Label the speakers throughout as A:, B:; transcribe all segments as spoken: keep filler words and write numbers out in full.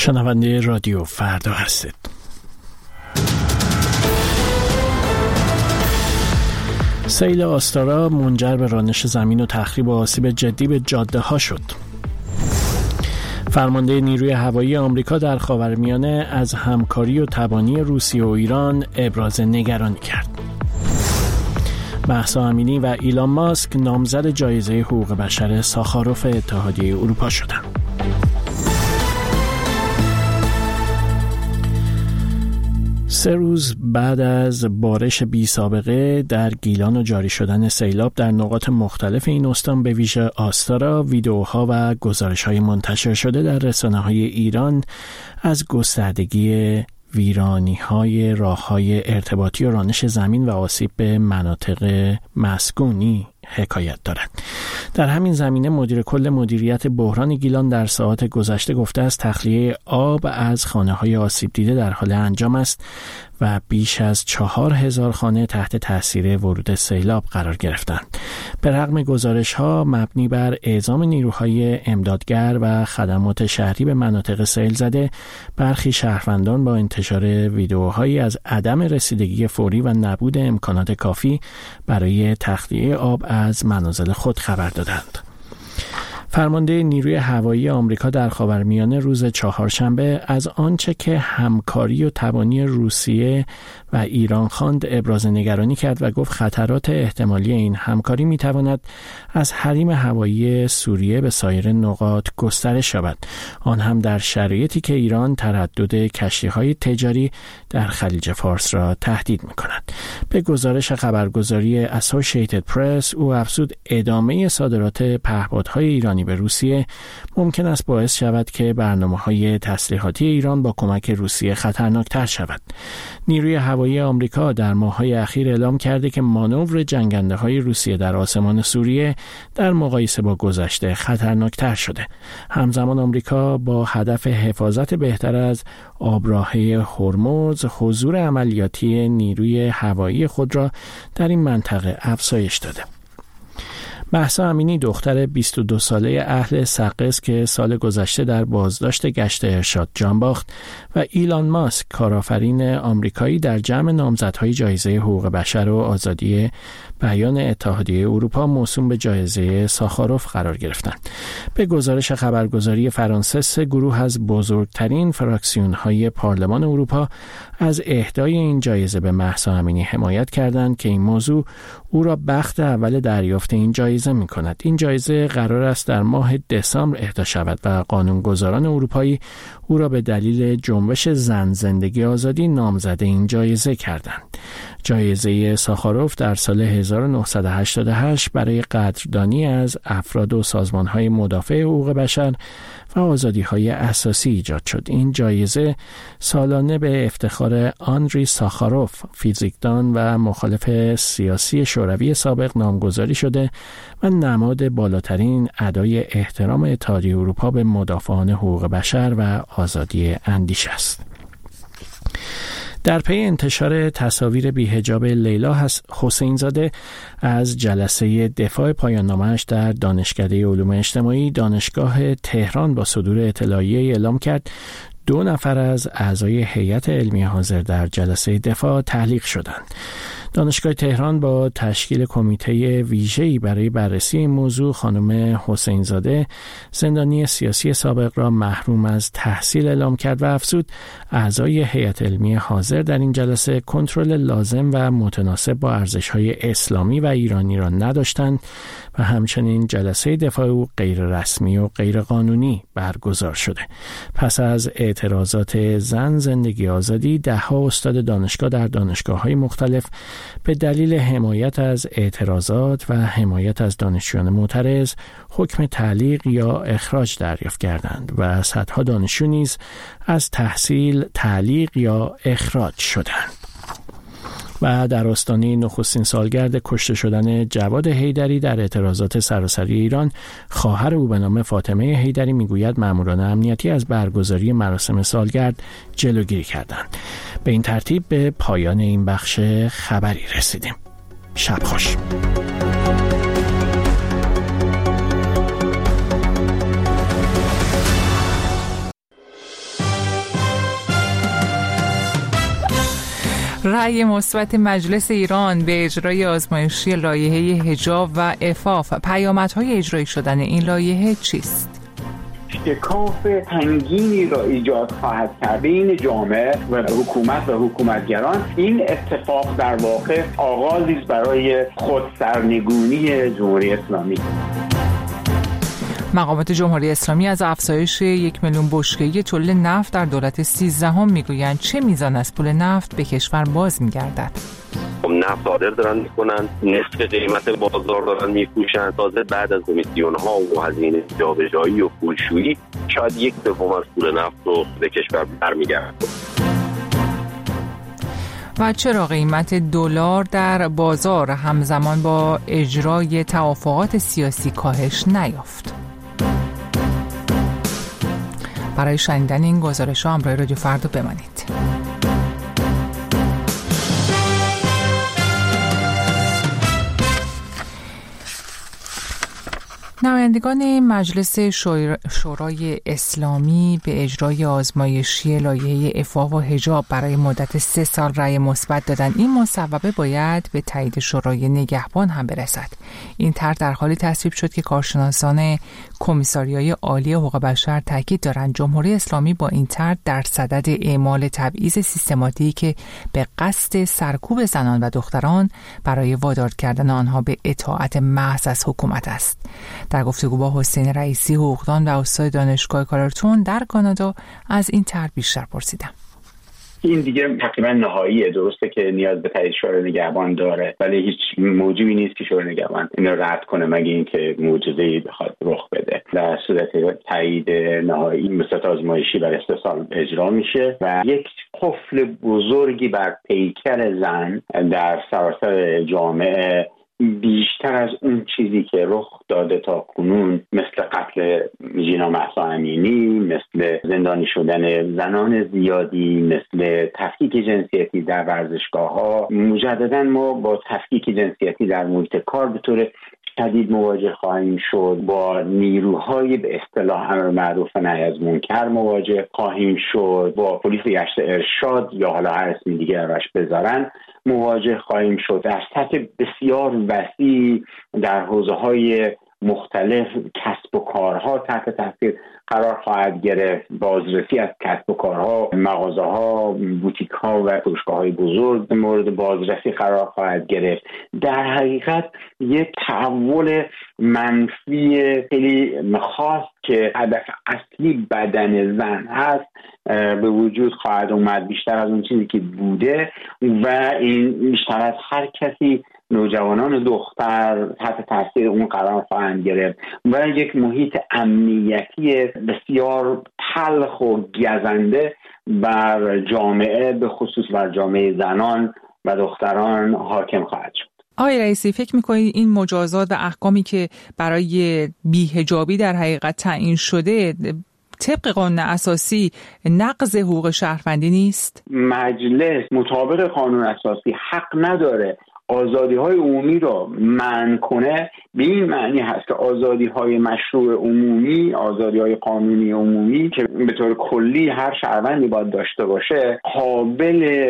A: شنونده رادیو فردا هستید. سیل آستارا منجر به رانش زمین و تخریب و آسیب جدی به جاده ها شد. فرمانده نیروی هوایی آمریکا در خاورمیانه از همکاری و تبانی روسیه و ایران ابراز نگرانی کرد. مهسا امینی و ایلان ماسک نامزد جایزه حقوق بشر ساخاروف اتحادیه اروپا شدند. سه روز بعد از بارش بی سابقه در گیلان و جاری شدن سیلاب در نقاط مختلف این استان به ویژه آستارا، ویدئوها و گزارش‌های منتشر شده در رسانه‌های ایران از گستردگی ویرانی‌های راه‌های ارتباطی و رانش زمین و آسیب به مناطق مسکونی حکایت دارد. در همین زمینه مدیر کل مدیریت بحران گیلان در ساعات گذشته گفته است تخلیه آب از خانه‌های آسیب دیده در حال انجام است و بیش از چهار هزار خانه تحت تاثیر ورود سیلاب قرار گرفتند. به رغم گزارش‌ها مبنی بر اعزام نیروهای امدادگر و خدمات شهری به مناطق سیل زده، برخی شهروندان با انتشار ویدئوهایی از عدم رسیدگی فوری و نبود امکانات کافی برای تخلیه آب از منازل خود خبر دادند. فرمانده نیروی هوایی آمریکا در خاورمیانه روز چهارشنبه از آنچه که همکاری و تبانی روسیه و ایران خواند ابراز نگرانی کرد و گفت خطرات احتمالی این همکاری میتواند از حریم هوایی سوریه به سایر نقاط گسترش یابد، آن هم در شرایطی که ایران تردد کشتی‌های تجاری در خلیج فارس را تهدید می‌کند. به گزارش خبرگزاری اسوسییتد پرس او افزود ادامه صادرات پهپادهای ایرانی به روسیه ممکن است باعث شود که برنامه‌های تسلیحاتی ایران با کمک روسیه خطرناکتر شود. نیروی هوایی آمریکا در ماه‌های اخیر اعلام کرده که مانور جنگنده‌های روسیه در آسمان سوریه در مقایسه با گذشته خطرناکتر شده. همزمان آمریکا با هدف حفاظت بهتر از آبراهه هرمز حضور عملیاتی نیروی هوایی خود را در این منطقه افزایش داده. مهسا امینی دختر بیست و دو ساله اهل سقز که سال گذشته در بازداشت گشت ارشاد جان باخت و ایلان ماسک کارآفرین آمریکایی در جمع نامزدهای جایزه حقوق بشر و آزادی بیان اتحادیه اروپا موسوم به جایزه ساخاروف قرار گرفتند. به گزارش خبرگزاری فرانسه سه گروه از بزرگترین فراکسیون‌های پارلمان اروپا از اهدای این جایزه به مهسا امینی حمایت کردند که این موضوع او را بخت اول دریافت این جایزه می‌کند. این جایزه قرار است در ماه دسامبر اهدا شود و قانونگذاران اروپایی او را به دلیل جنبش زن زندگی آزادی نامزد این جایزه کردند. جایزه ساخاروف در سال هزار و نهصد و هشتاد و هشت برای قدردانی از افراد و سازمان‌های مدافع حقوق بشر و آزادی‌های اساسی ایجاد شد. این جایزه سالانه به افتخار آندری ساخاروف، فیزیکدان و مخالف سیاسی شوروی سابق نامگذاری شده و نماد بالاترین ادای احترام اتحادیه اروپا به مدافعان حقوق بشر و آزادی اندیشه است. در پی انتشار تصاویر بی‌حجاب لیلا حسین زاده از جلسه دفاع پایان نامه‌اش در دانشکده علوم اجتماعی دانشگاه تهران با صدور اطلاعیه‌ای اعلام کرد دو نفر از اعضای هیئت علمی حاضر در جلسه دفاع تعلیق شدند. دانشگاه تهران با تشکیل کمیته ویژه‌ای برای بررسی این موضوع خانم حسین زاده زندانی سیاسی سابق را محروم از تحصیل اعلام کرد و افزود اعضای هیئت علمی حاضر در این جلسه کنترل لازم و متناسب با ارزش‌های اسلامی و ایرانی را نداشتند و همچنین جلسه دفاع او غیر رسمی و غیر قانونی برگزار شده. پس از اعتراضات زن زندگی آزادی، ده‌ها استاد دانشگاه در دانشگاه‌های مختلف به دلیل حمایت از اعتراضات و حمایت از دانشجویان معترض حکم تعلیق یا اخراج دریافت کردند و صدها دانشجو نیز از تحصیل تعلیق یا اخراج شدند. و در آستانه نخستین سالگرد کشته شدن جواد حیدری در اعتراضات سراسری ایران، خواهر او به نام فاطمه حیدری میگوید ماموران امنیتی از برگزاری مراسم سالگرد جلوگیری کردند. به این ترتیب به پایان این بخش خبری رسیدیم. شب خوش.
B: رأی مثبت مجلس ایران به اجرای آزمایشی لایحه حجاب و عفاف، پیامدهای اجرایی شدن این لایحه چیست؟
C: شکاف سنگینی را ایجاد خواهد کرد بین جامعه و حکومت و حکومتگران. این اتفاق در واقع آغازی است برای خودسرنگونی جمهوری اسلامی.
B: مقامات جمهوری اسلامی از افزایش یک میلیون بشکه‌ای تولید نفت در دولت سیزدهم میگویند. چه میزان از پول نفت به کشور باز میگردد؟
D: نفت صادر دارن میکنن، نصف قیمت بازار دارن میفروشن. تازه بعد از کمیسیون ها و هزینه جابجایی و پولشویی شاید یک سوم از پول نفت رو به کشور برمیگرده.
B: و چرا قیمت دلار در بازار همزمان با اجرای توافقات سیاسی کاهش نیافت؟ برای شنیدن این گزارش‌ها همراه رادیو فردا بمانید. نمایندگان مجلس شورای اسلامی به اجرای آزمایشی لایحه عفاف و حجاب برای مدت سه سال رأی مثبت دادند. این مصوبه باید به تایید شورای نگهبان هم برسد. این طرح در حالی تصویب شد که کارشناسان کمیساریای عالی حقوق بشر تاکید دارند جمهوری اسلامی با این طرح در صدد اعمال تبعیض سیستماتیکی که به قصد سرکوب زنان و دختران برای وادار کردن آنها به اطاعت محض از حکومت است. در گفتگو با حسین رئیسی حقوقدان و استاد دانشگاه کارلتون در کانادا از این طرح بیشتر پرسیدم.
C: این دیگه تقریبا نهاییه. درسته که نیاز به تایید شورای نگهبان داره، ولی هیچ موجبی نیست که شورای نگهبان اینو رد کنه مگه اینکه معجزه‌ای بخواد رخ بده. در صورت تایید نهایی مستند آزمایشی برای سه سال اجرا میشه و یک قفل بزرگی بر پیکر زن در سراسر جامعه، بیشتر از اون چیزی که رخ داده تا کنون، مثل قتل ژینا مهسا امینی، مثل زندانی شدن زنان زیادی، مثل تفکیک جنسیتی در ورزشگاه‌ها. مجددا ما با تفکیک جنسیتی در محیط کار به طور شدید مواجه خواهیم شد. با نیروهای به اصطلاح امر معروف و نهی از منکر مواجه خواهیم شد. با پلیس گشت ارشاد یا حالا هر اسمی دیگه روش بذارن مواجه خواهیم شد. در سطح بسیار وسیع در حوزه‌های مختلف کسب و کارها تحت تاثیر قرار خواهد گرفت. بازرسی از کسب و کارها، مغازه‌ها، بوتیک‌ها و فروشگاه‌های بزرگ مورد بازرسی قرار خواهد گرفت. در حقیقت یک تحول منفی خیلی خاص که هدف اصلی بدن زن هست به وجود خواهد اومد، بیشتر از اون چیزی که بوده و این بیشتر از هر کسی نوجوانان دختر تحت تاثیر اون قرار خواهند گرفت و یک محیط امنیتی بسیار تلخ و گزنده بر جامعه، به خصوص بر جامعه زنان و دختران حاکم خواهد شد.
B: آقای رئیسی، فکر می‌کنید این مجازات و احکامی که برای بی‌حجابی در حقیقت تعیین شده طبق قانون اساسی نقض حقوق شهروندی نیست؟
C: مجلس مطابق قانون اساسی حق نداره آزادی‌های عمومی را منع کنه. به این معنی هست که آزادی‌های مشروع عمومی، آزادی‌های قانونی عمومی که به طور کلی هر شهروندی باید داشته باشه، قابل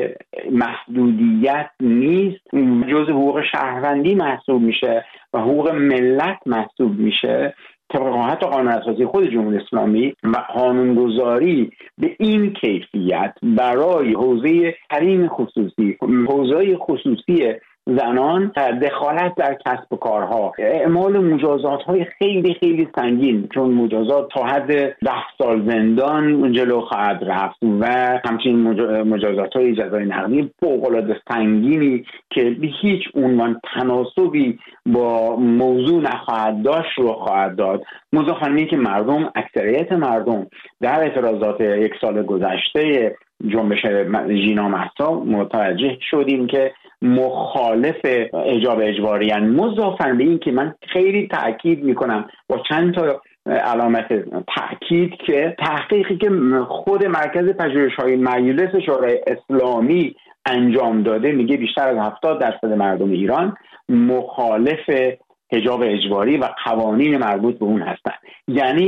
C: محدودیت نیست، جزء حقوق شهروندی محسوب میشه و حقوق ملت محسوب میشه. طبق حتی قانون اساسی خود جمهوری اسلامی و قانونگذاری به این کیفیت برای حوزه حریم خصوصی، حوزه خصوصی زنان، دخالت در کسب و کارها، اعمال مجازات های خیلی خیلی سنگین، چون مجازات تا حد ده سال زندان جلو خواهد رفت و همچنین مجازات های جزای نقدی فوق‌العاده سنگینی که به هیچ عنوان تناسبی با موضوع نخواهد داشت رو خواهد داد. مضافاً که مردم، اکثریت مردم در اعتراضات یک سال گذشته جنبش ژینا مهسا متوجه شدیم که مخالف حجاب اجباری ان. مضافاً به این که من خیلی تأکید میکنم با چند تا علامت تأکید که تحقیقی که خود مرکز پژوهش‌های مجلس شورای اسلامی انجام داده میگه بیشتر از هفتاد درصد مردم ایران مخالف حجاب اجباری و قوانین مربوط به اون هستن. یعنی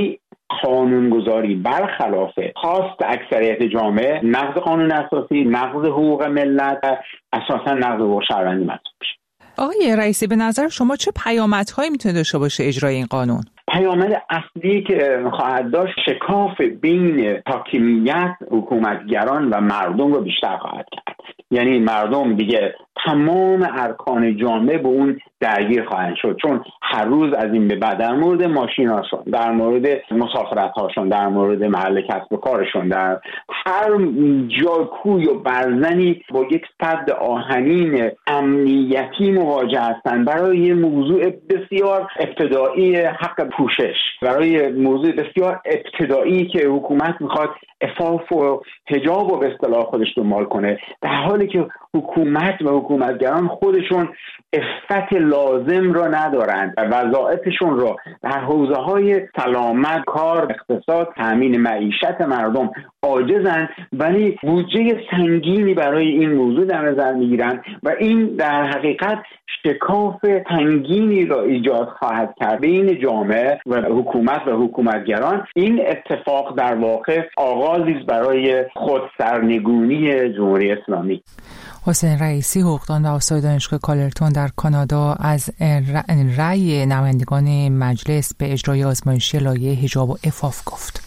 C: قانونگذاری برخلاف خواست اکثریت جامعه نقض قانون اساسی، نقض حقوق ملت، اساسا نقض حقوق شهروندی محسوب میشه.
B: آقای رئیسی، به نظر شما چه پیامدهایی میتونه داشته باشه اجرای این قانون؟
C: پیامد اصلی که خواهد داشت شکاف بین حاکمیت، حکومتگران و مردم رو بیشتر خواهد کرد. یعنی مردم دیگه تمام ارکان جامعه به اون درگیر خواهند شد، چون هر روز از این به بعد در مورد ماشیناشون، در مورد مسافرت‌هاشون، در مورد محل کسب و کارشون، در هر جای کوی و برزنی با یک سد آهنین امنیتی مواجه هستند. برای یه موضوع بسیار ابتدایی حق پوشش، برای موضوع بسیار ابتدایی که حکومت میخواد عفاف و حجاب و به اصطلاح خودش دنبال کنه، در حالی که حکومت و حکومتگران خودشون عفت لازم را ندارند و وظایفشون را در حوزه‌های سلامت، کار، اقتصاد، تامین معیشت مردم عاجزند، ولی بودجه سنگینی برای این موضوع در نظر میگیرند و این در حقیقت شکاف سنگینی را ایجاد خواهد کرد بین جامعه و حکومت و حکومتگران. این اتفاق در واقع آغازی است برای خودسرنگونی جمهوری اسلامی.
B: حسین رئیسی، حقوقدان و استاد دانشگاه کالرتون در کانادا، از رأی نمایندگان مجلس به اجرای آزمایشی لایحه حجاب و عفاف گفت.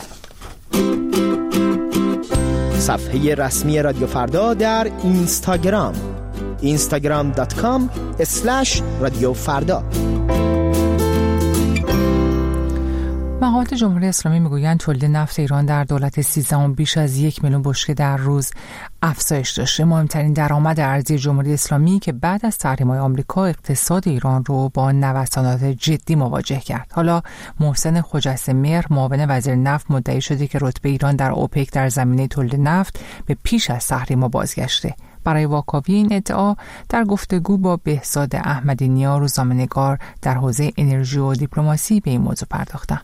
E: صفحه رسمی رادیو فردا در اینستاگرام اینستاگرام دات کام اسلش رادیو فردا.
B: مقامات جمهوری اسلامی میگویند تولید نفت ایران در دولت سیزدهم بیش از یک میلیون بشکه در روز افزایش داشته. مهمترین درآمد ارزی جمهوری اسلامی که بعد از تحریم‌های آمریکا اقتصاد ایران رو با نوسانات جدی مواجه کرد. حالا محسن خجسته-مهر، معاون وزیر نفت، مدعی شده که رتبه ایران در اوپک در زمینه تولید نفت به پیش از تحریم‌ها بازگشته. برای واکاوی این ادعا در گفتگو با بهزاد احمدی نیا، روزنامه‌نگار در حوزه انرژی و دیپلماسی، به این موضوع پرداختم.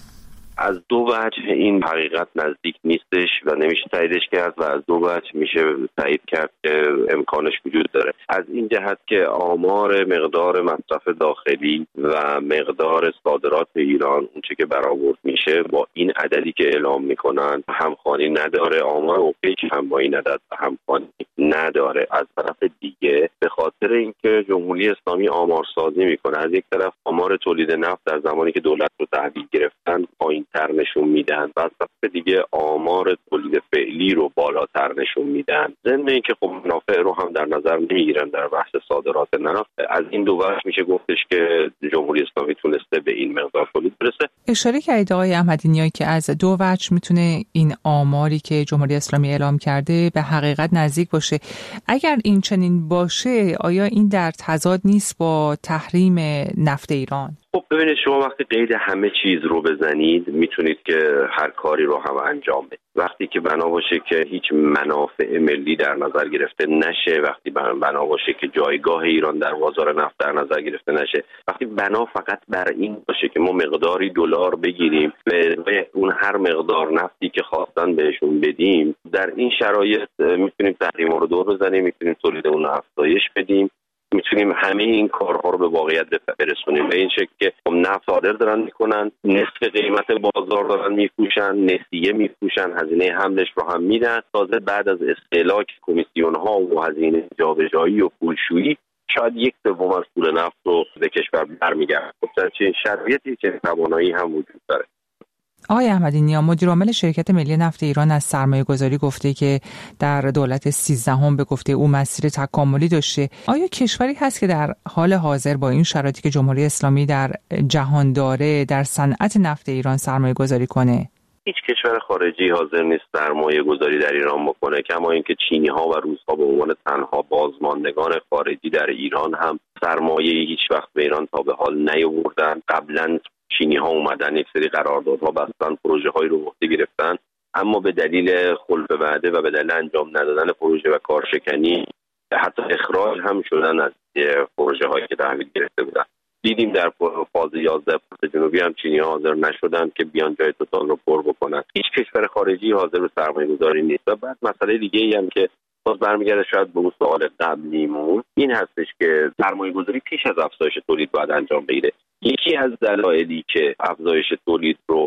D: از دو وجه این حقیقت نزدیک نیستش و نمیشه تاییدش کرد و از دو وجه میشه تایید کرد که امکانش وجود داره. از این جهت که آمار مقدار مصرف داخلی و مقدار صادرات ایران اونچه که برآورد میشه با این عددی که اعلام میکنن همخوانی نداره. آمار اوپک هم با این عدد همخوانی نداره. از طرف دیگه به خاطر اینکه جمهوری اسلامی آمارسازی میکنه، از یک طرف آمار تولید نفت در زمانی که دولت رو تحویل گرفتن پایین تر نشون میدن و از طرف دیگه آمار تولید فعلی رو بالاتر نشون میدن. ضمن اینکه خب منافع رو هم در نظر نمیگیرن در بحث صادرات نفت. از این دو وجه میشه گفتش که جمهوری اسلامی تونسته به این مقدار تولید برسه.
B: اشاره کردید آقای احمدی نیایی که از دو وجه میتونه این آماری که جمهوری اسلامی اعلام کرده به حقیقت نزدیک باشه. اگر این چنین باشه، آیا این در تضاد نیست با تحریم نفت ایران؟
D: خب ببینید، شما وقتی قید همه چیز رو بزنید میتونید که هر کاری رو هم انجام بدید. وقتی که بنا باشه که هیچ منافع ملی در نظر گرفته نشه، وقتی بنا باشه که جایگاه ایران در بازار نفت در نظر گرفته نشه، وقتی بنا فقط بر این باشه که ما مقداری دلار بگیریم به اون هر مقدار نفتی که خواستن بهشون بدیم، در این شرایط میتونیم تحریم‌ها رو دور بزنیم، میتونیم تولید اون رو افزایش بدیم، میتونیم همه این کارها رو به واقعیت برسونیم. به این شکل که نفت صادر دارن میکنن، نصف قیمت بازار دارن میفروشن، نسیه میفروشن، هزینه حملش رو هم میدن. تازه بعد از استهلاک کمیسیون ها و هزینه جابجایی و پولشویی شاید یک سوم از پول نفت رو به کشور برمیگرده. خب در چه شرایطی که توانایی هم وجود داره.
B: آقای احمدی نیا، مدیر عامل شرکت ملی نفت ایران، از سرمایه گذاری گفته که در دولت سیزدهم به گفته او مسیر تکاملی داشته. آیا کشوری هست که در حال حاضر با این شرایطی که جمهوری اسلامی در جهان داره در صنعت نفت ایران سرمایه گذاری کنه؟
D: هیچ کشور خارجی حاضر نیست سرمایه گذاری در ایران بکنه، کما اینکه چینی ها و روس ها به عنوان تنها بازماندگان خارجی در ایران هم سرمایه هیچ وقت به ایران تا به حال نیاوردن. قبلا چینی ها اومدن یک سری قراردادها بستن، پروژه هایی رو به عهده گرفتن، اما به دلیل خلف وعده و به دلیل انجام ندادن پروژه و کارشکنی حتی اخراج هم شدن از پروژه هایی که تحویل گرفته بودن. دیدیم در فاز یازده پروژه جنوبی هم چینی ها حاضر نشدن که بیان جای توتال رو پر بکنن. هیچ کشور خارجی حاضر به سرمایه گذاری نیست. و بعد مسئله دیگه ای هم که باز برمیگرده شاید به سوال قبلیمون، این هستش که سرمایه گذاری پیش از افزایش تولید باید انجام بگیره. یکی از دلایلی که افزایش تولید رو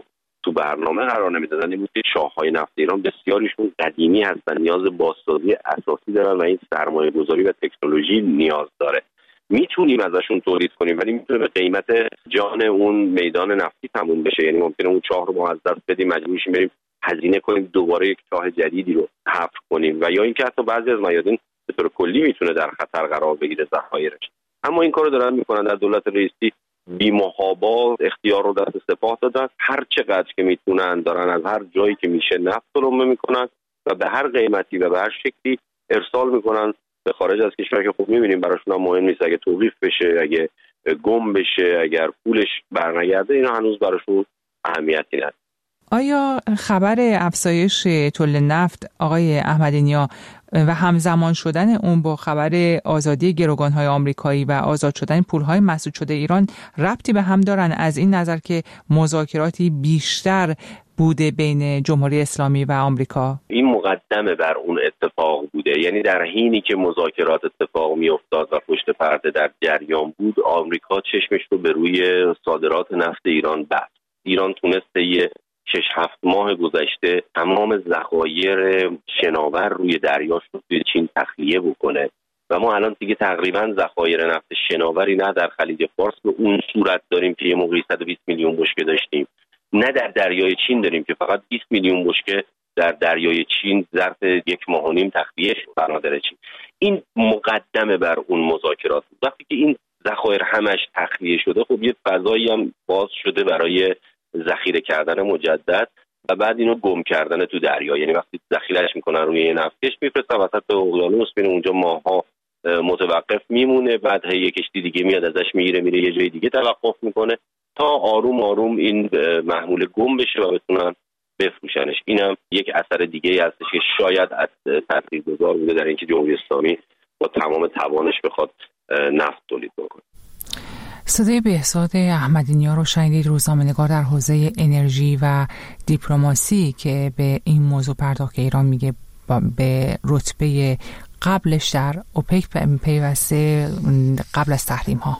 D: تو برنامه قرار نمیدادن این بود که شاخه‌های نفت ایران بسیاریشون قدیمی هستن، نیاز بازسازی اساسی دارن و این سرمایه گذاری و تکنولوژی نیاز داره. میتونیم ازشون تولید کنیم ولی میتونه به قیمت جان اون میدان نفتی تموم بشه. یعنی ممکنه اون چاه رو ما از دست بدیم، مجبور میشیم بریم هزینه کنیم دوباره یک چاه جدیدی رو حفر کنیم و یا اینکه حتی بعضی از میادین به طور کلی میتونه در خطر قرار بگیره ذخایرش. اما این کارو دارن میکنن. در دولت رئیسی بی‌محابا اختیار رو دست سپاه دادن، هر چقدر که میتونن دارن از هر جایی که میشه نفت تولید میکنن و به هر قیمتی و به هر شکلی ارسال میکنن به خارج از کشور که خب میبینیم براشون هم مهم نیست اگه توقیف بشه، اگه گم بشه، اگر پولش برنگرده، اینا هنوز براشون اهمیتی نداره.
B: آیا خبر افزایش تولید نفت آقای احمدی نیا و همزمان شدن اون با خبر آزادی گروگان‌های آمریکایی و آزاد شدن پول‌های مسدود شده ایران ربطی به هم دارن، از این نظر که مذاکراتی بیشتر بوده بین جمهوری اسلامی و آمریکا؟
D: این مقدمه بر اون اتفاق بوده. یعنی در حینی که مذاکرات اتفاق میافتاد و پشت پرده در جریان بود، آمریکا چشمش رو به روی صادرات نفت ایران بست. ایران تونسته یه شش هفت ماه گذشته تمام ذخایر شناور روی دریاش رو توی چین تخلیه بکنه و ما الان دیگه تقریبا ذخایر نفت شناوری نه در خلیج فارس به اون صورت داریم که یه موقعی صد و بیست میلیون بشکه داشتیم، نه در دریای چین داریم که فقط بیست میلیون بشکه در دریای چین ظرف یک ماه و نیم تخلیه شد بنادر چین. این مقدمه بر اون مذاکرات. وقتی که این ذخایر همش تخلیه شده، خب یه فضایی هم باز شده برای ذخیره کردن مجدد و بعد اینو گم کردن تو دریا. یعنی وقتی ذخیرهش میکنن روی یه نفتکش میفرستن وسط اقیانوس، میره اونجا ماها متوقف میمونه، بعد یه کشتی دیگه میاد ازش میگیره میره یه جای دیگه توقف میکنه تا آروم آروم این محمول گم بشه و بتونن بفروشنش. اینم یک اثر دیگه ای هستش که شاید از تاثیرگذار بوده در اینکه جمهوری اسلامی با تمام توانش بخواد نفت تولید بکنه.
B: صدای بهزاد احمدی نیا رو شنیدید، روزنامه‌نگار در حوزه انرژی و دیپلماسی که به این موضوع پرداخت که ایران میگه به رتبه قبلش در اوپک پیوسته قبل از تحریم ها.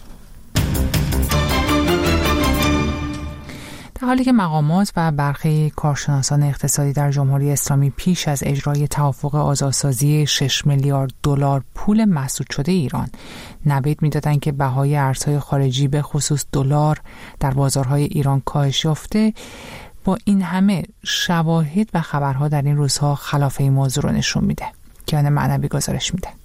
B: در حالی که مقامات و برخی کارشناسان اقتصادی در جمهوری اسلامی پیش از اجرای توافق آزادسازی شش میلیارد دلار پول مسدود شده ایران نوید می‌دادند که بهای ارزهای خارجی به خصوص دلار در بازارهای ایران کاهش یافته، با این همه شواهد و خبرها در این روزها خلاف این موضوع رو نشون میده. کیان معنوی گزارش میده.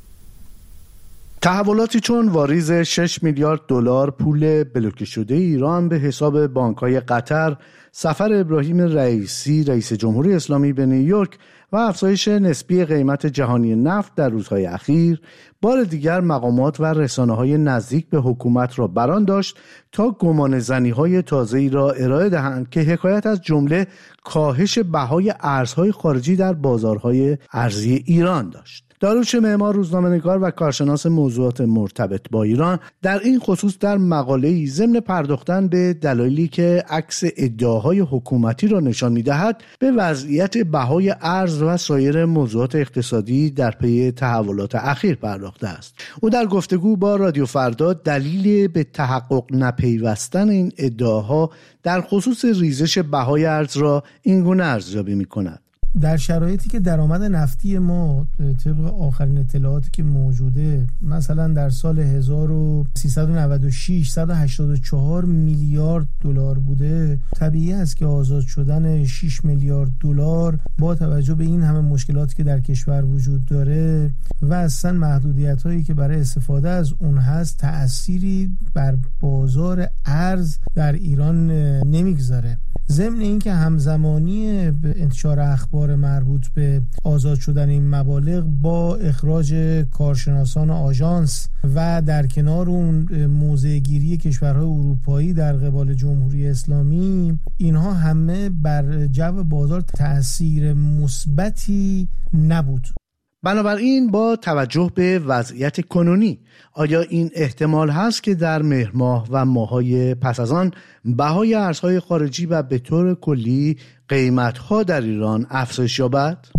F: تحولاتی چون واریز شش میلیارد دلار پول بلوکه شده ایران به حساب بانک‌های قطر، سفر ابراهیم رئیسی رئیس جمهوری اسلامی به نیویورک و افزایش نسبی قیمت جهانی نفت در روزهای اخیر بار دیگر مقامات و رسانه‌های نزدیک به حکومت را بران داشت تا گمانه‌زنی‌های تازه‌ای را ارائه دهند که حکایت از جمله کاهش بهای ارزهای خارجی در بازارهای ارزی ایران داشت. داریوش معمار، روزنامه‌نگار و کارشناس موضوعات مرتبط با ایران، در این خصوص در مقاله‌ای ضمن پرداختن به دلایلی که عکس ادعاهای حکومتی را نشان می‌دهد به وضعیت بهای ارز و سایر موضوعات اقتصادی در پی تحولات اخیر پرداخته است. او در گفتگو با رادیو فردا دلیل به تحقق نپیوستن این ادعاها در خصوص ریزش بهای ارز را اینگونه ارزیابی می‌کند.
G: در شرایطی که درآمد نفتی ما طبق آخرین اطلاعاتی که موجوده مثلا در سال هزار و سیصد و نود و شش صد و هشتاد و چهار میلیارد دلار بوده، طبیعی است که آزاد شدن شش میلیارد دلار با توجه به این همه مشکلاتی که در کشور وجود داره و اصلا محدودیت‌هایی که برای استفاده از اون هست تأثیری بر بازار ارز در ایران نمیگذاره. ضمن اینکه همزمانی انتشار اخبار مربوط به آزاد شدن این مبالغ با اخراج کارشناسان آژانس و در کنار اون موضع‌گیری کشورهای اروپایی در قبال جمهوری اسلامی، اینها همه بر جو بازار تأثیر مثبتی نبود.
F: بنابراین با توجه به وضعیت کنونی، آیا این احتمال هست که در مهر ماه و ماه‌های پس از آن بهای ارزهای خارجی و به طور کلی قیمت‌ها در ایران افزایش یابد؟
G: دور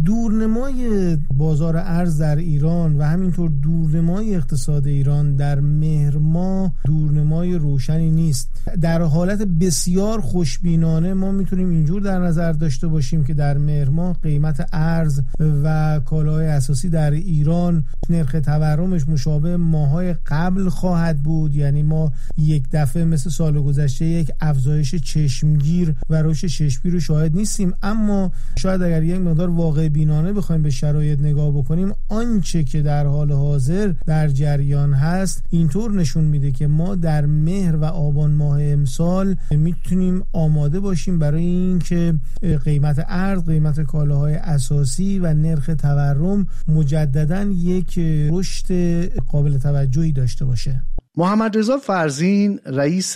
G: دورنمای بازار ارز در ایران و همینطور دورنمای اقتصاد ایران در مهر ماه دورنمای روشنی نیست. در حالت بسیار خوشبینانه ما میتونیم اینجور در نظر داشته باشیم که در مهر ماه قیمت ارز و کالاهای اساسی در ایران نرخ تورمش مشابه ماهای قبل خواهد بود، یعنی ما یک دفعه مثل سال گذشته یک افزایش چشمگیر و رشد چشمگیر رو شاهد نیستیم. اما شاید اگر یک مقدار واقع بینانه بخوایم به شرایط نگاه بکنیم، آنچه که در حال حاضر در جریان هست اینطور نشون میده که ما در مهر و آبان ماه امسال میتونیم آماده باشیم برای اینکه قیمت ارز، قیمت کالاهای اساسی و نرخ تورم مجدداً یک رشد قابل توجهی داشته باشه.
F: محمد رضا فرزین رئیس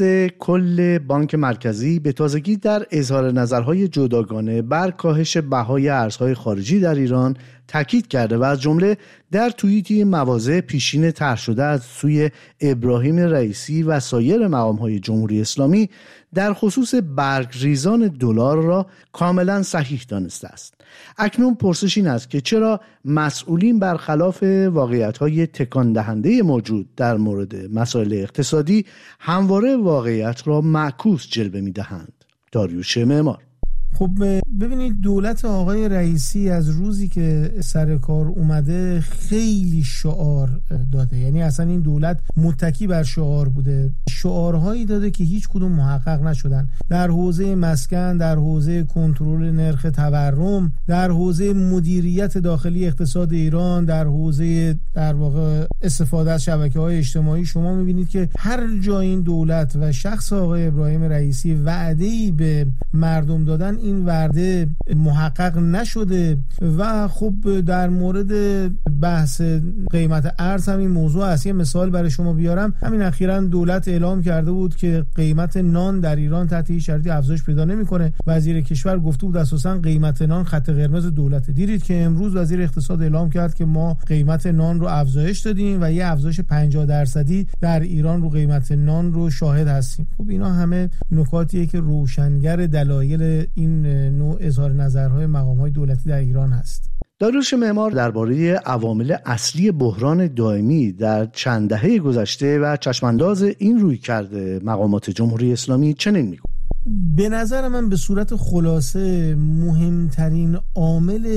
F: کل بانک مرکزی به تازگی در اظهار نظرهای جداگانه بر کاهش بهای ارزهای خارجی در ایران تاکید کرده و از جمله در توییتی مواضع پیشین طرح شده از سوی ابراهیم رئیسی و سایر مقام‌های جمهوری اسلامی در خصوص برگریزان دلار را کاملا صحیح دانسته است. اکنون پرسش این است که چرا مسئولین برخلاف واقعیت‌های تکان دهنده موجود در مورد مسائل اقتصادی همواره واقعیت را معکوس جلوه می‌دهند؟ داریوش معمار.
G: خب ببینید، دولت آقای رئیسی از روزی که سر کار اومده خیلی شعار داده، یعنی اصلا این دولت متکی بر شعار بوده، شعارهایی داده که هیچ کدوم محقق نشدن در حوزه مسکن، در حوزه کنترل نرخ تورم، در حوزه مدیریت داخلی اقتصاد ایران، در حوزه در واقع استفاده از شبکه‌های اجتماعی. شما می‌بینید که هر جا این دولت و شخص آقای ابراهیم رئیسی وعده‌ای به مردم دادن، این وعده محقق نشده. و خب در مورد بحث قیمت ارز همین موضوع است. یه مثال برای شما بیارم، همین اخیراً دولت اعلام کرده بود که قیمت نان در ایران تحت هیچ شرطی افزایش پیدا نمی‌کنه. وزیر کشور گفته بود اساساً قیمت نان خط قرمز دولته. دیدید که امروز وزیر اقتصاد اعلام کرد که ما قیمت نان رو افزایش دادیم و یه افزایش پنجاه درصدی در ایران رو قیمت نان رو شاهد هستیم. خب اینا همه نکاتیه که روشنگر دلایل این نوع اظهار نظرهای مقام‌های دولتی در ایران هست.
F: داریوش معمار درباره عوامل اصلی بحران دائمی در چند دهه گذشته و چشمانداز این رویکرد مقامات جمهوری اسلامی چنین میگه:
G: به نظر من به صورت خلاصه مهمترین عامل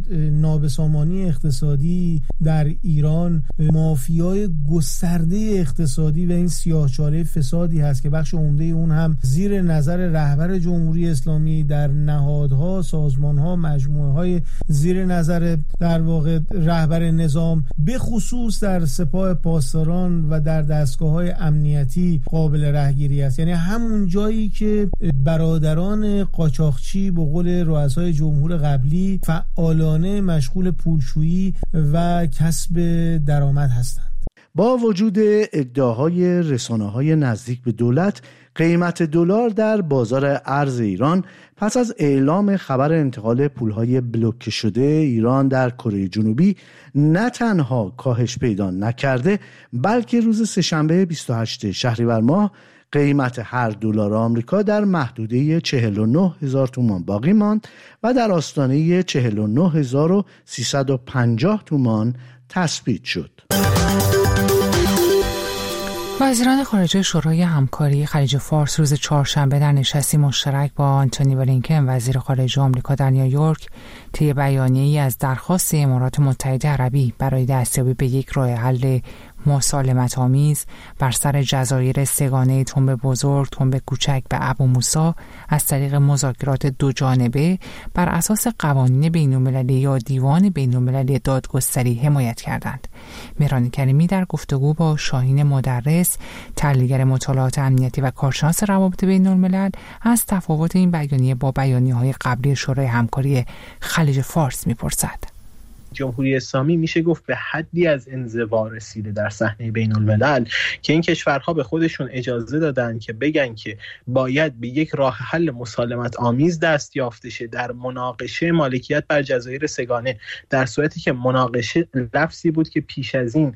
G: نابسامانی اقتصادی در ایران مافیای گسترده اقتصادی و این سیاهچاله فسادی هست که بخش عمده اون هم زیر نظر رهبر جمهوری اسلامی در نهادها، سازمانها، مجموعه‌های زیر نظر در واقع رهبر نظام، به خصوص در سپاه پاسداران و در دستگاه‌های امنیتی قابل رهگیری است. یعنی همون جایی که برادران قاچاقچی به قول رؤسای جمهور قبلی فعالانه مشغول پولشویی و کسب درآمد هستند.
F: با وجود ادعاهای رسانه‌های نزدیک به دولت، قیمت دلار در بازار ارز ایران پس از اعلام خبر انتقال پولهای بلوکه شده ایران در کره جنوبی نه تنها کاهش پیدا نکرده، بلکه روز سه‌شنبه بیست و هشتم شهریور ماه قیمت هر دلار آمریکا در محدوده چهل و نه هزار تومان باقی ماند و در آستانه چهل و نه هزار و سیصد و پنجاه تومان تثبیت شد.
B: وزیران خارجه شورای همکاری خلیج فارس روز چهارشنبه در نشستی مشترک با آنتونی بلینکن وزیر خارجه آمریکا در نیویورک طی بیانیه‌ای از درخواست امارات متحده عربی برای دستیابی به یک راه حل مسالمت آمیز بر سر جزایر سگانه تنب بزرگ، تنب کوچک و ابو موسی از طریق مذاکرات دو جانبه بر اساس قوانین بین‌المللی یا دیوان بین‌المللی دادگستری حمایت کردند. مهران کریمی در گفتگو با شاهین مدرس، تحلیلگر مطالعات امنیتی و کارشناس روابط بین‌الملل، از تفاوت این بیانیه با بیانیه‌های قبلی شورای همکاری خلیج فارس می‌پرسد.
H: جمهوری اسلامی میشه گفت به حدی از انزوا رسیده در صحنه بین الملل که این کشورها به خودشون اجازه دادن که بگن که باید به یک راه حل مسالمت آمیز دست یافته شه در مناقشه مالکیت بر جزایر سگانه، در صورتی که مناقشه لفظی بود که پیش از این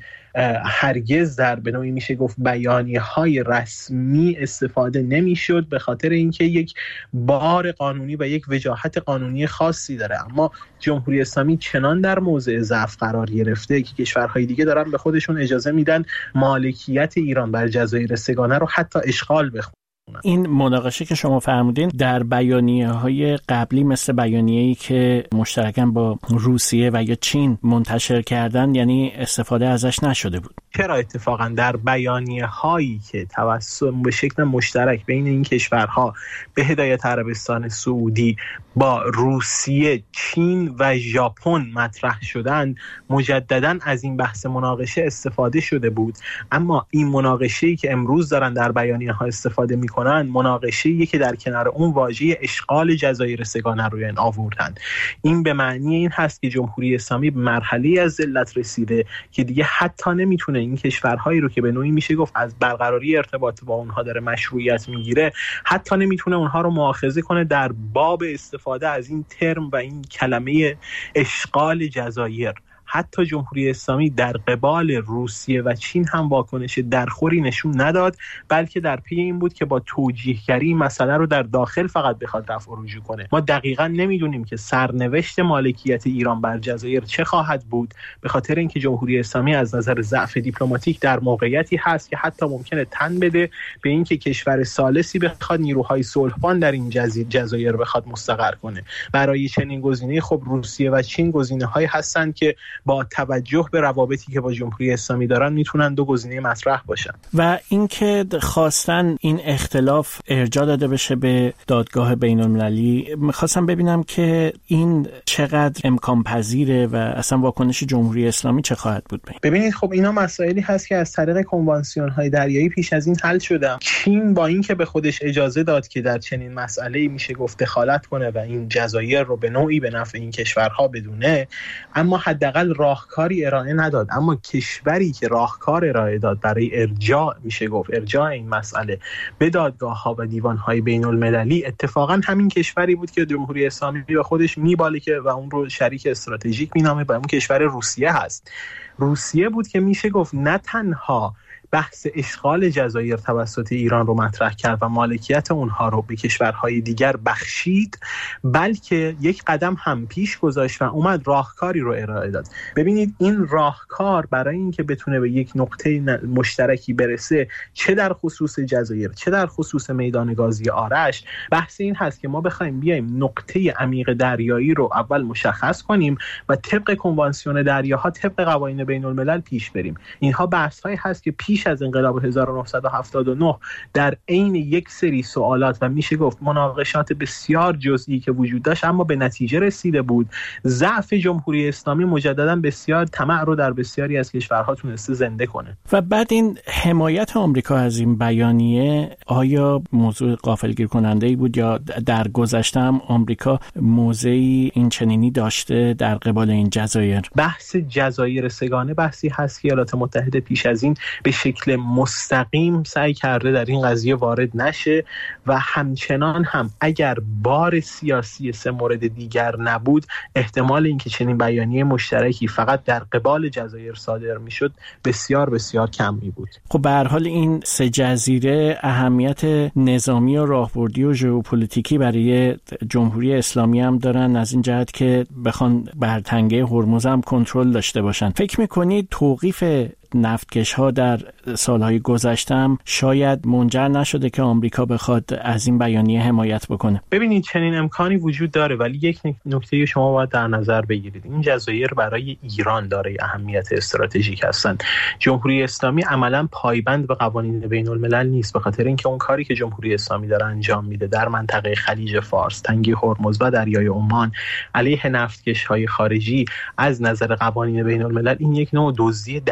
H: هرگز در به نوعی میشه گفت بیانیه‌های رسمی استفاده نمیشد، به خاطر اینکه یک بار قانونی و یک وجاهت قانونی خاصی داره. اما جمهوری اسلامی چنان در موضع ضعف قرار گرفته که کشورهای دیگه دارن به خودشون اجازه میدن مالکیت ایران بر جزایر سگانه رو حتی اشغال بکنن.
A: این مناقشه که شما فرمودین در بیانیه‌های قبلی مثل بیانیه‌ای که مشترکاً با روسیه و یا چین منتشر کردن، یعنی استفاده ازش نشده بود.
H: چرا اتفاقاً در بیانیه‌هایی که توسط به شکل مشترک بین این کشورها به هدایت عربستان سعودی با روسیه، چین و ژاپن مطرح شدن، مجدداً از این بحث مناقشه استفاده شده بود. اما این مناقشه‌ای که امروز دارن در بیانیه‌ها استفاده می‌کنن، مناقشه‌ای که در کنار اون واژه اشغال جزایر سگانه روی این آوردن. این به معنی این هست که جمهوری اسلامی به مرحله از ذلت رسیده که دیگه حتی نمیتونه این کشورهایی رو که به نوعی میشه گفت از برقراری ارتباط با اونها داره مشروعیت میگیره، حتی نمیتونه اونها رو مؤاخذه کنه در باب استفاده از این ترم و این کلمه اشغال جزایر. حتی جمهوری اسلامی در قبال روسیه و چین هم واکنش درخوری نشون نداد، بلکه در پی این بود که با توجیهگری مسئله رو در داخل فقط بخواد رفع و رجوع کنه. ما دقیقاً نمیدونیم که سرنوشت مالکیت ایران بر جزایر چه خواهد بود، به خاطر اینکه جمهوری اسلامی از نظر ضعف دیپلماتیک در موقعیتی هست که حتی ممکنه تن بده به اینکه کشور ثالثی بخواد نیروهای صلحبان در این جزایر بخواد مستقر کنه. برای چنین گزینه‌ای خب روسیه و چین گزینه‌هایی هستند که با توجه به روابطی که با جمهوری اسلامی دارن میتونن دو گزینه مطرح باشن.
A: و اینکه خواستن این اختلاف ارجاع داده بشه به دادگاه بین المللی، میخواستم ببینم که این چقدر امکان پذیره و اصلا واکنش جمهوری اسلامی چه خواهد بود.
H: ببینید خب اینا مسائلی هست که از طریق کنوانسیون های دریایی پیش از این حل شده. چین با اینکه به خودش اجازه داد که در چنین مسئله‌ای میشه گفت دخالت کنه و این جزایر رو به نوعی به نفع این کشورها بدونه، اما حداقل راهکاری ارائه نداد. اما کشوری که راهکار ارائه داد برای ارجاع میشه گفت ارجاع این مسئله به دادگاه‌ها و دیوان‌های بین‌المللی، اتفاقا همین کشوری بود که جمهوری اسلامی به خودش میباله که و اون رو شریک استراتژیک مینامه، و اون کشور روسیه هست. روسیه بود که میشه گفت نه تنها بحث اشغال جزایر توسط ایران رو مطرح کرد و مالکیت اونها رو به کشورهای دیگر بخشید، بلکه یک قدم هم پیش گذاشت و اومد راهکاری رو ارائه داد. ببینید این راهکار برای اینکه بتونه به یک نقطه مشترکی برسه، چه در خصوص جزایر چه در خصوص میدان گازی آرش، بحث این هست که ما بخوایم بیایم نقطه عمیق دریایی رو اول مشخص کنیم و طبق کنوانسیون دریاها، طبق قوانین بین الملل پیش بریم. اینها بحث‌هایی هست که پیش از انقلاب هزار و نهصد و هفتاد و نه در عین یک سری سوالات و میشه گفت مناقشات بسیار جزئی که وجود داشت اما به نتیجه رسیده بود. ضعف جمهوری اسلامی مجددا بسیار طمع رو در بسیاری از کشورها تونسته زنده کنه.
A: و بعد این حمایت آمریکا از این بیانیه آیا موضوع غافلگیر کننده‌ای بود یا در گذشته هم آمریکا موضعی این چنینی داشته در قبال این جزایر؟
H: بحث جزایر سگانه بحثی هست که ایالات متحده پیش از این به شکل مستقیم سعی کرده در این قضیه وارد نشه و همچنان هم اگر بار سیاسی سه مورد دیگر نبود، احتمال اینکه چنین بیانیه مشترکی فقط در قبال جزایر صادر میشد بسیار بسیار کم می بود.
A: خب به هر حال این سه جزیره اهمیت نظامی و راهبردی و ژئوپلیتیکی برای جمهوری اسلامی هم دارن، از این جهت که بخوان بر تنگه هرمز هم کنترل داشته باشن. فکر میکنید توقیف نفتکش ها در سالهای گذشته هم شاید منجر نشده که آمریکا بخواد از این بیانیه حمایت بکنه؟
H: ببینید چنین امکانی وجود داره، ولی یک نکته شما باید در نظر بگیرید. این جزایر برای ایران داره اهمیت استراتژیک هستند. جمهوری اسلامی عملاً پایبند به قوانین بین الملل نیست، به خاطر اینکه اون کاری که جمهوری اسلامی داره انجام میده در منطقه خلیج فارس، تنگه هرمز و دریای عمان علیه نفتکش های خارجی از نظر قوانین بین الملل این یک نوع دزدی دریایی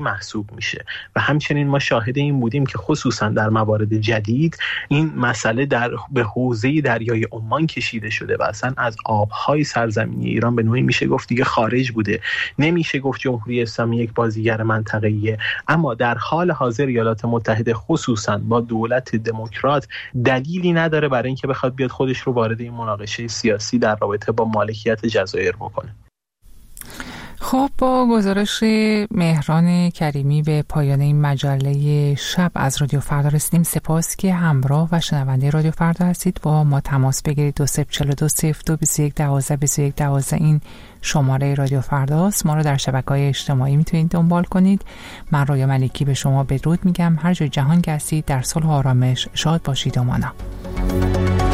H: محسوب میشه و همچنین ما شاهد این بودیم که خصوصا در موارد جدید این مسئله در به حوزه دریای عمان کشیده شده و اصلا از آبهای سرزمینی ایران به نوعی میشه گفت دیگه خارج بوده. نمیشه گفت جمهوری اسلامی یک بازیگر منطقه‌ایه، اما در حال حاضر ایالات متحده خصوصا با دولت دموکرات دلیلی نداره برای اینکه بخواد بیاد خودش رو وارد این مناقشه سیاسی در رابطه با مالکیت جزایر بکنه.
B: خب با گزارش مهران کریمی به پایان این مجله شب از رادیو فردا رسیدیم. سپاس که همراه و شنونده رادیو فردا هستید. با ما تماس بگیرید. دو صفر چهار دو صفر دو بیست و یک دوازده بیست و یک دوازده این شماره رادیو فرداست. ما رو در شبکه‌های اجتماعی میتونید دنبال کنید. من رویا ملکی به شما بدرود میگم. هر جای جهان که هستید در صلح و آرامش شاد باشید و مانا.